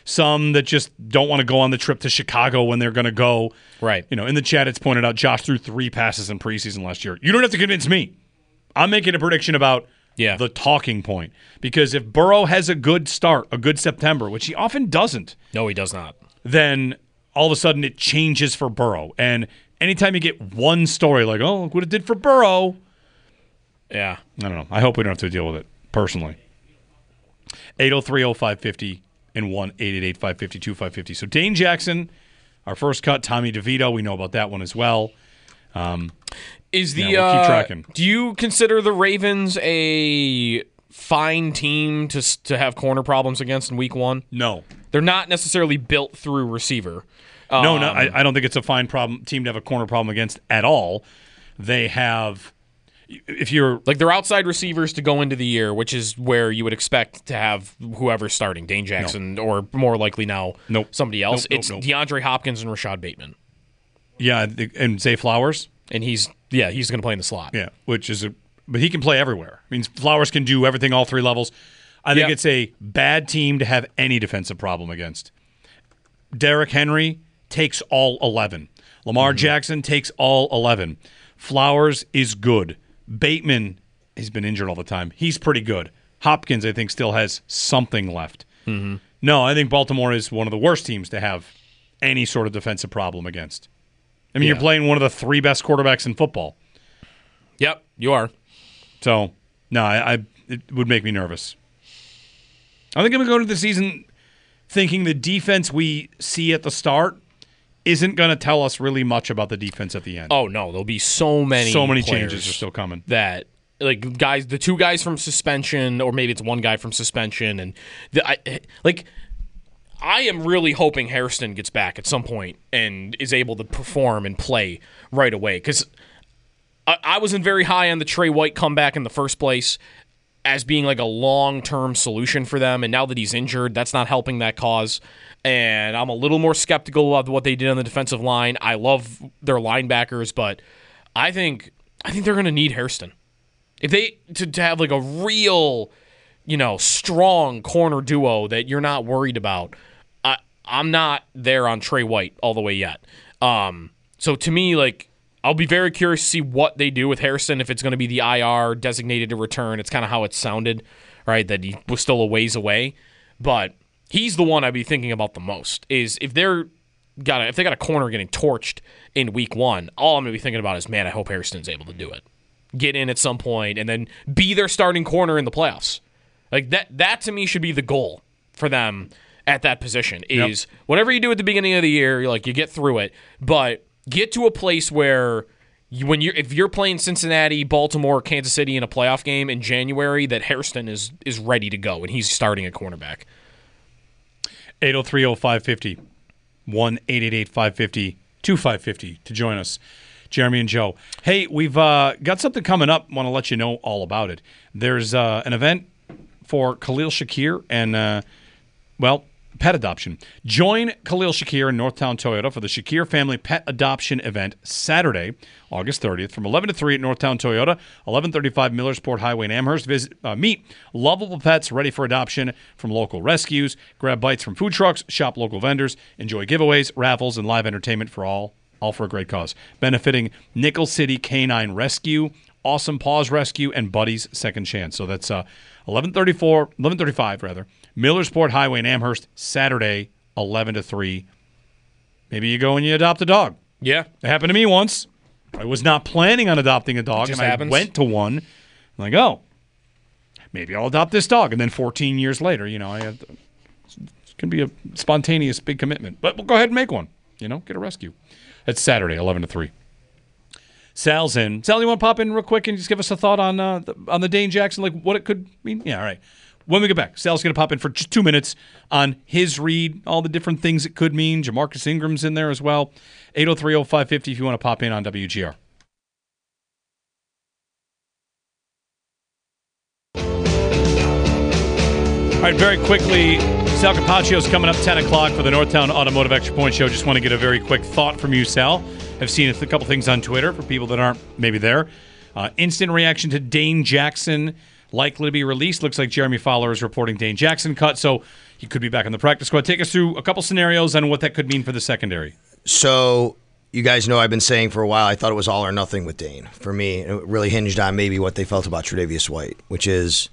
some that just don't want to go on the trip to Chicago when they're going to go. Right. You know, in the chat, it's pointed out Josh threw three passes in preseason last year. You don't have to convince me. I'm making a prediction about yeah. the talking point. Because if Burrow has a good start, a good September, which he often doesn't. No, he does not. Then all of a sudden it changes for Burrow. And anytime you get one story like, oh, look what it did for Burrow. Yeah. I don't know. I hope we don't have to deal with it, personally. eight oh three oh five fifty and one eight eight eight five five two five five zero. So Dane Jackson, our first cut. Tommy DeVito, we know about that one as well. Um, Is the yeah, we'll keep uh, tracking. Do you consider the Ravens a fine team to to have corner problems against in week one? No. They're not necessarily built through receiver. Um, no, no, I, I don't think it's a fine problem team to have a corner problem against at all. They have... If you're like they're outside receivers to go into the year, which is where you would expect to have whoever's starting, Dane Jackson, no. or more likely now nope. somebody else. Nope, it's nope, nope. DeAndre Hopkins and Rashad Bateman. Yeah, and Zay Flowers, and he's yeah he's going to play in the slot. Yeah, which is a but he can play everywhere. I mean, Flowers can do everything, all three levels. I think yep. it's a bad team to have any defensive problem against. Derrick Henry takes all eleven. Lamar mm-hmm. Jackson takes all eleven. Flowers is good. Bateman, he's been injured all the time. He's pretty good. Hopkins, I think, still has something left. Mm-hmm. No, I think Baltimore is one of the worst teams to have any sort of defensive problem against. I mean, yeah. you're playing one of the three best quarterbacks in football. Yep, you are. So, no, I, I it would make me nervous. I think I'm going to go into the season thinking the defense we see at the start isn't going to tell us really much about the defense at the end. Oh, no. There'll be so many So many changes are still coming. That, like, guys, the two guys from suspension, or maybe it's one guy from suspension, and, the, I, like, I am really hoping Hairston gets back at some point and is able to perform and play right away. Because I, I wasn't very high on the Trey White comeback in the first place as being, like, a long-term solution for them, and now that he's injured, that's not helping that cause. And I'm a little more skeptical of what they did on the defensive line. I love their linebackers, but I think I think they're going to need Hairston. If they to, to have like a real, you know, strong corner duo that you're not worried about. I I'm not there on Trey White all the way yet. Um, so to me, like, I'll be very curious to see what they do with Hairston. If it's going to be the I R designated to return, it's kind of how it sounded, right? That he was still a ways away, but. He's the one I'd be thinking about the most. Is if they're got a, if they got a corner getting torched in week one, all I'm gonna be thinking about is, man, I hope Hairston's able to do it, get in at some point, and then be their starting corner in the playoffs. Like that. That to me should be the goal for them at that position. Is yep. whatever you do at the beginning of the year, you're like you get through it, but get to a place where. You, when you're if you're playing Cincinnati, Baltimore, Kansas City in a playoff game in January, that Hairston is is ready to go and he's starting at cornerback. eight oh three oh five fifty, one eight eight eight five five zero, two five five zero to join us. Jeremy and Joe. Hey, we've uh, got something coming up. Want to let you know all about it. There's uh, an event for Khalil Shakir and, uh, well, pet adoption. Join Khalil Shakir in Northtown Toyota for the Shakir Family Pet Adoption Event Saturday, August thirtieth, from eleven to three at Northtown Toyota, eleven thirty-five Millersport Highway in Amherst. Visit, uh, meet lovable pets ready for adoption from local rescues. Grab bites from food trucks, shop local vendors, enjoy giveaways, raffles, and live entertainment for all, all for a great cause. Benefiting Nickel City Canine Rescue, Awesome Paws Rescue, and Buddy's Second Chance. So that's uh, eleven thirty-four, eleven thirty-five rather. Millersport Highway in Amherst, Saturday, eleven to three. Maybe you go and you adopt a dog. Yeah. It happened to me once. I was not planning on adopting a dog, It just and happens. I went to one. I'm like, oh, maybe I'll adopt this dog. And then fourteen years later, you know, I had, it's going to be a spontaneous big commitment. But we'll go ahead and make one, you know, get a rescue. It's Saturday, eleven to three. Sal's in. Sal, you want to pop in real quick and just give us a thought on uh, the, on the Dane Jackson, like what it could mean? Yeah, all right. When we get back, Sal's going to pop in for just two minutes on his read, all the different things it could mean. Jamarcus Ingram's in there as well. eight oh three oh five five zero if you want to pop in on W G R. All right, very quickly, Sal Capaccio's coming up ten o'clock for the Northtown Automotive Extra Point Show. Just want to get a very quick thought from you, Sal. I've seen a couple things on Twitter for people that aren't maybe there. Uh, instant reaction to Dane Jackson likely to be released. Looks like Jeremy Fowler is reporting Dane Jackson cut, so he could be back in the practice squad. Take us through a couple scenarios on what that could mean for the secondary. So you guys know I've been saying for a while I thought it was all or nothing with Dane. For me, it really hinged on maybe what they felt about Tre'Davious White, which is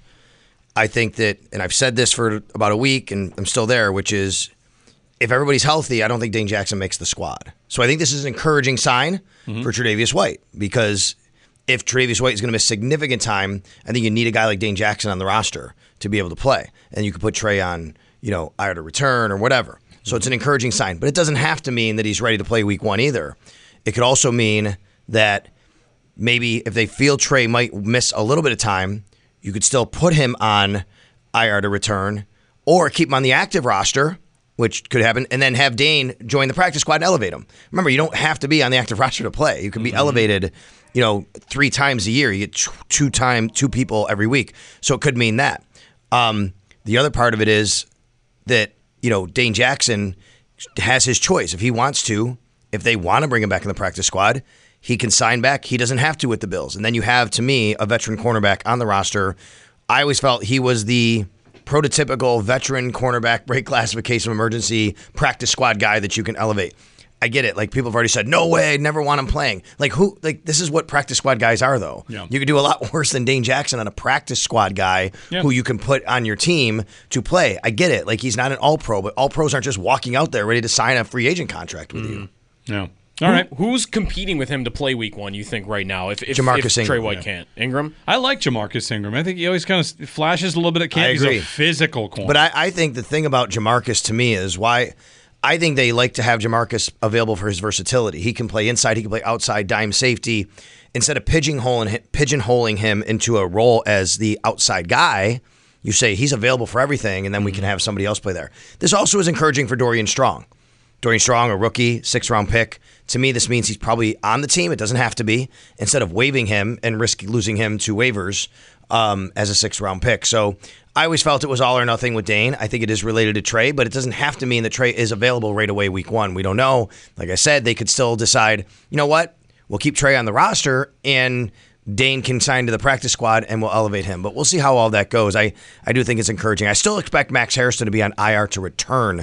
I think that, and I've said this for about a week and I'm still there, which is if everybody's healthy, I don't think Dane Jackson makes the squad. So I think this is an encouraging sign mm-hmm. for Tre'Davious White, because if Tre'Davious White is going to miss significant time, I think you need a guy like Dane Jackson on the roster to be able to play. And you could put Trey on, you know, I R to return or whatever. So it's an encouraging sign. But it doesn't have to mean that he's ready to play week one either. It could also mean that maybe if they feel Trey might miss a little bit of time, you could still put him on I R to return or keep him on the active roster, which could happen, and then have Dane join the practice squad and elevate him. Remember, you don't have to be on the active roster to play. You can be mm-hmm. elevated, you know, three times a year. You get two time two people every week. So it could mean that. Um, the other part of it is that, you know, Dane Jackson has his choice. If he wants to, if they want to bring him back in the practice squad, he can sign back. He doesn't have to with the Bills. And then you have, to me, a veteran cornerback on the roster. I always felt he was the prototypical veteran cornerback break classification emergency practice squad guy that you can elevate. I get it. Like, people have already said, no way, I'd never want him playing. Like, who? Like, this is what practice squad guys are, though. Yeah. You could do a lot worse than Dane Jackson on a practice squad guy yeah. who you can put on your team to play. I get it. Like, he's not an all-pro, but all-pros aren't just walking out there ready to sign a free agent contract with mm. you. No. All right. Who, who's competing with him to play week one, you think, right now, if, if, Jamarcus if Trey Ingram, White yeah. can't? Ingram? I like Jamarcus Ingram. I think he always kind of flashes a little bit at camp. I agree. He's a physical corner. But I, I think the thing about Jamarcus to me is why I think they like to have Jamarcus available for his versatility. He can play inside, he can play outside, dime safety. Instead of pigeonholing, pigeonholing him into a role as the outside guy, you say he's available for everything, and then we can have somebody else play there. This also is encouraging for Dorian Strong. Dorian Strong, a rookie, sixth-round pick. To me, this means he's probably on the team. It doesn't have to be. Instead of waiving him and risk losing him to waivers um, as a sixth-round pick. So I always felt it was all or nothing with Dane. I think it is related to Trey, but it doesn't have to mean that Trey is available right away week one. We don't know. Like I said, they could still decide, you know what? We'll keep Trey on the roster, and Dane can sign to the practice squad, and we'll elevate him. But we'll see how all that goes. I, I do think it's encouraging. I still expect Max Harrison to be on I R to return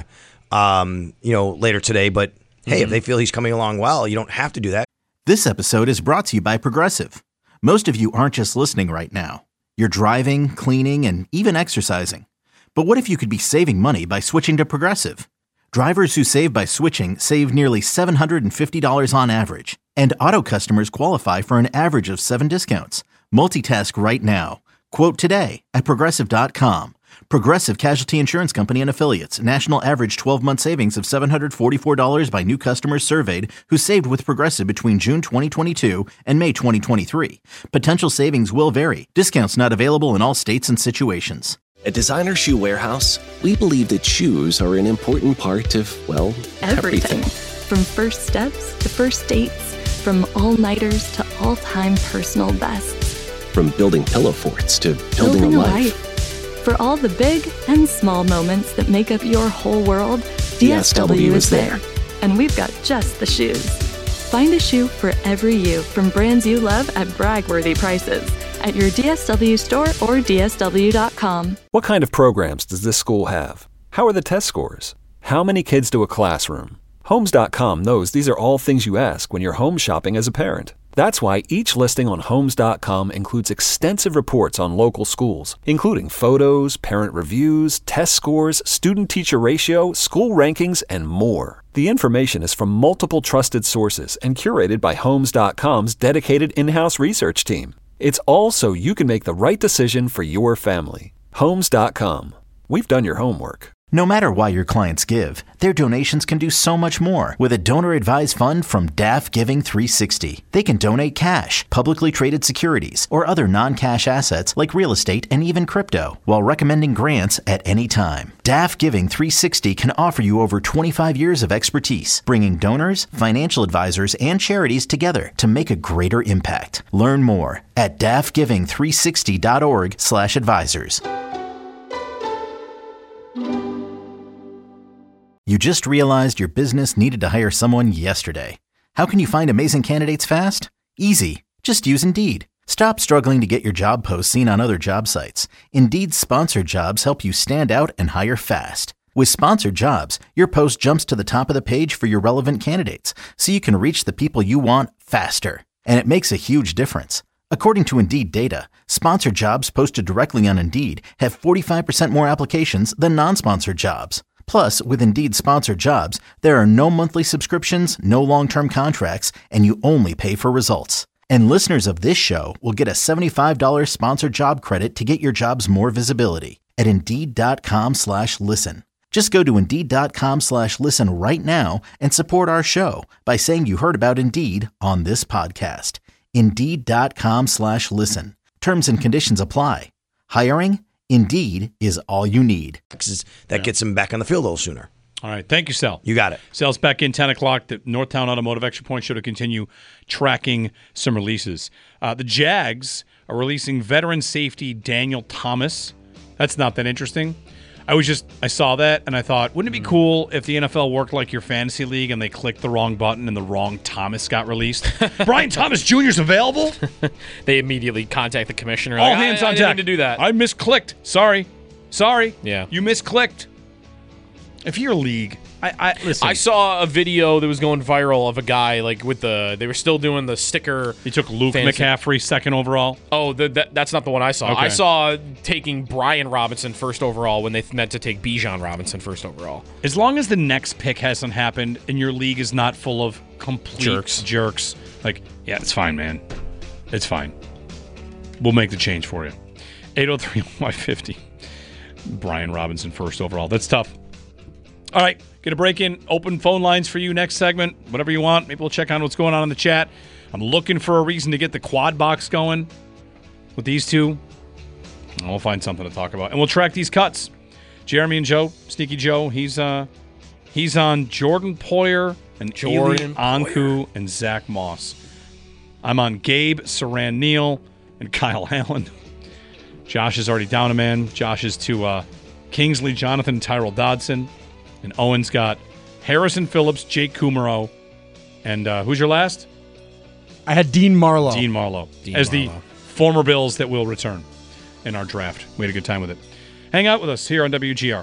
Um, you know, later today. But hey, mm-hmm. if they feel he's coming along well, you don't have to do that. This episode is brought to you by Progressive. Most of you aren't just listening right now. You're driving, cleaning, and even exercising. But what if you could be saving money by switching to Progressive? Drivers who save by switching save nearly seven hundred fifty dollars on average. And auto customers qualify for an average of seven discounts. Multitask right now. Quote today at Progressive dot com. Progressive Casualty Insurance Company and Affiliates. National average twelve-month savings of seven hundred forty-four dollars by new customers surveyed who saved with Progressive between June twenty twenty-two and May twenty twenty-three. Potential savings will vary. Discounts not available in all states and situations. At Designer Shoe Warehouse, we believe that shoes are an important part of, well, everything. everything. From first steps to first dates, from all-nighters to all-time personal bests. From building pillow forts to building, building a a life. life. For all the big and small moments that make up your whole world, D S W is there. And we've got just the shoes. Find a shoe for every you from brands you love at brag-worthy prices at your D S W store or D S W dot com. What kind of programs does this school have? How are the test scores? How many kids do a classroom? Homes dot com knows these are all things you ask when you're home shopping as a parent. That's why each listing on Homes dot com includes extensive reports on local schools, including photos, parent reviews, test scores, student-teacher ratio, school rankings, and more. The information is from multiple trusted sources and curated by Homes dot com's dedicated in-house research team. It's all so you can make the right decision for your family. Homes dot com. We've done your homework. No matter why your clients give, their donations can do so much more with a donor-advised fund from D A F Giving three sixty. They can donate cash, publicly traded securities, or other non-cash assets like real estate and even crypto, while recommending grants at any time. D A F Giving three sixty can offer you over twenty-five years of expertise, bringing donors, financial advisors, and charities together to make a greater impact. Learn more at D A F giving three sixty dot org slash advisors. You just realized your business needed to hire someone yesterday. How can you find amazing candidates fast? Easy. Just use Indeed. Stop struggling to get your job posts seen on other job sites. Indeed's sponsored jobs help you stand out and hire fast. With sponsored jobs, your post jumps to the top of the page for your relevant candidates, so you can reach the people you want faster. And it makes a huge difference. According to Indeed data, sponsored jobs posted directly on Indeed have forty-five percent more applications than non-sponsored jobs. Plus, with Indeed sponsored jobs, there are no monthly subscriptions, no long-term contracts, and you only pay for results. And listeners of this show will get a seventy-five dollars sponsored job credit to get your jobs more visibility at Indeed.com slash listen. Just go to Indeed.com slash listen right now and support our show by saying you heard about Indeed on this podcast. Indeed.com slash listen. Terms and conditions apply. Hiring? Indeed is all you need. That gets him back on the field a little sooner. All right. Thank you, Sal. You got it. Sal's back in ten o'clock. The Northtown Automotive Extra Point show to continue tracking some releases. Uh, the Jags are releasing veteran safety Daniel Thomas. That's not that interesting. I was just, I saw that and I thought, wouldn't it be cool if the N F L worked like your fantasy league and they clicked the wrong button and the wrong Thomas got released? Brian Thomas Junior's available? They immediately contact the commissioner. All like, hands I, on I deck. didn't mean to do that. I misclicked. Sorry. Sorry. Yeah. You misclicked. If you're a league, I, I listen. I saw a video that was going viral of a guy like with the. They were still doing the sticker. He took Luke fantasy. McCaffrey second overall. Oh, the, that, that's not the one I saw. Okay. I saw taking Brian Robinson first overall when they meant to take Bijan Robinson first overall. As long as the next pick hasn't happened and your league is not full of complete Jerks. jerks, like, yeah, it's fine, man. It's fine. We'll make the change for you. eight oh three, five fifty. Brian Robinson first overall. That's tough. All right, get a break in. Open phone lines for you next segment. Whatever you want. Maybe we'll check on what's going on in the chat. I'm looking for a reason to get the quad box going with these two. And we'll find something to talk about. And we'll track these cuts. Jeremy and Joe, Sneaky Joe, he's uh he's on Jordan Poyer and Jordan Eli Anku and Zach Moss. I'm on Gabe, Saran Neal, and Kyle Allen. Josh is already down a man. Josh is to uh, Kingsley, Jonathan, Tyrell Dodson. And Owen's got Harrison Phillips, Jake Kumaro, and uh, who's your last? I had Dean Marlowe. Dean Marlowe. Dean as Marlowe. the former Bills that will return in our draft. We had a good time with it. Hang out with us here on W G R.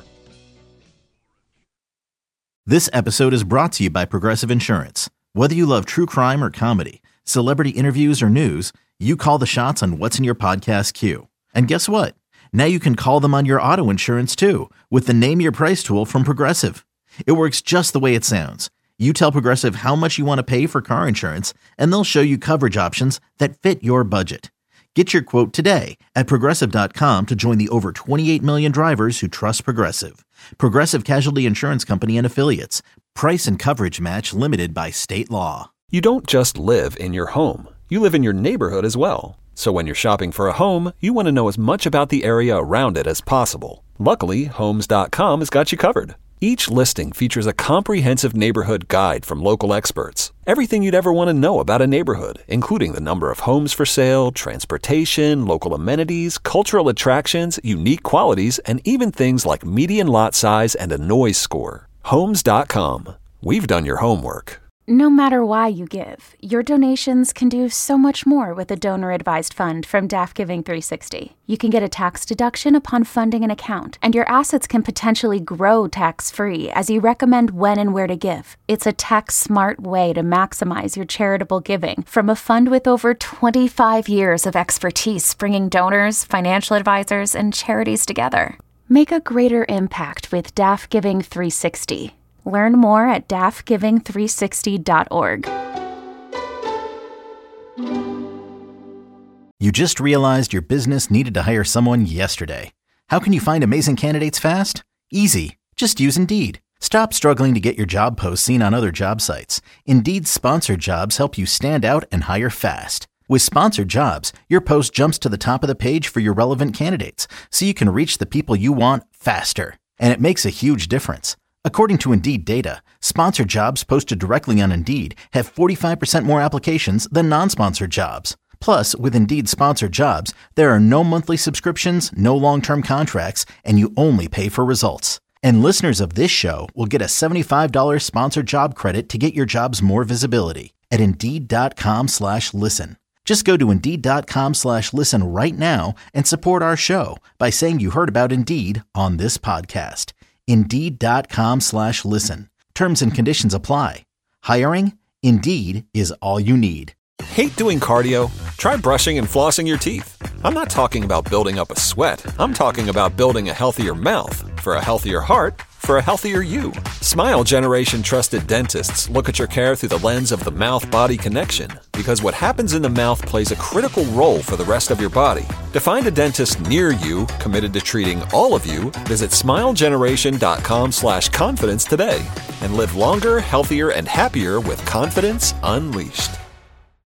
This episode is brought to you by Progressive Insurance. Whether you love true crime or comedy, celebrity interviews or news, you call the shots on what's in your podcast queue. And guess what? Now you can call them on your auto insurance too with the Name Your Price tool from Progressive. It works just the way it sounds. You tell Progressive how much you want to pay for car insurance, and they'll show you coverage options that fit your budget. Get your quote today at Progressive dot com to join the over twenty-eight million drivers who trust Progressive. Progressive Casualty Insurance Company and Affiliates. Price and coverage match limited by state law. You don't just live in your home. You live in your neighborhood as well. So when you're shopping for a home, you want to know as much about the area around it as possible. Luckily, Homes dot com has got you covered. Each listing features a comprehensive neighborhood guide from local experts. Everything you'd ever want to know about a neighborhood, including the number of homes for sale, transportation, local amenities, cultural attractions, unique qualities, and even things like median lot size and a noise score. Homes dot com. We've done your homework. No matter why you give, your donations can do so much more with a donor-advised fund from D A F Giving three sixty. You can get a tax deduction upon funding an account, and your assets can potentially grow tax-free as you recommend when and where to give. It's a tax-smart way to maximize your charitable giving from a fund with over twenty-five years of expertise bringing donors, financial advisors, and charities together. Make a greater impact with D A F Giving three sixty. Learn more at D A F giving three sixty dot org. You just realized your business needed to hire someone yesterday. How can you find amazing candidates fast? Easy. Just use Indeed. Stop struggling to get your job posts seen on other job sites. Indeed's sponsored jobs help you stand out and hire fast. With sponsored jobs, your post jumps to the top of the page for your relevant candidates, so you can reach the people you want faster. And it makes a huge difference. According to Indeed data, sponsored jobs posted directly on Indeed have forty-five percent more applications than non-sponsored jobs. Plus, with Indeed sponsored jobs, there are no monthly subscriptions, no long-term contracts, and you only pay for results. And listeners of this show will get a seventy-five dollars sponsored job credit to get your jobs more visibility at Indeed.com slash listen. Just go to Indeed.com slash listen right now and support our show by saying you heard about Indeed on this podcast. Indeed.com slash listen. Terms and conditions apply. Hiring? Indeed is all you need. Hate doing cardio? Try brushing and flossing your teeth. I'm not talking about building up a sweat. I'm talking about building a healthier mouth. For a healthier heart, for a healthier you. Smile Generation trusted dentists look at your care through the lens of the mouth-body connection, because what happens in the mouth plays a critical role for the rest of your body. To find a dentist near you committed to treating all of you, visit smilegeneration.com slash confidence today and live longer, healthier, and happier with confidence unleashed.